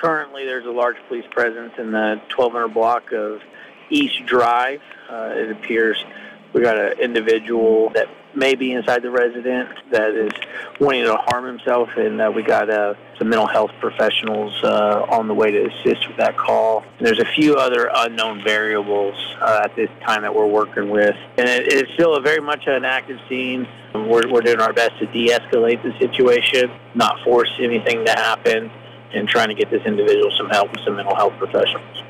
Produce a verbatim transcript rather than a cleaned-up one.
Currently, there's a large police presence in the twelve hundred block of East Drive. Uh, it appears we got an individual that may be inside the residence that is wanting to harm himself, and uh, we got uh, some mental health professionals uh, on the way to assist with that call. And there's a few other unknown variables uh, at this time that we're working with. And it, it's still a very much an active scene. We're, we're doing our best to de-escalate the situation, not force anything to happen, and trying to get this individual some help with some mental health professionals.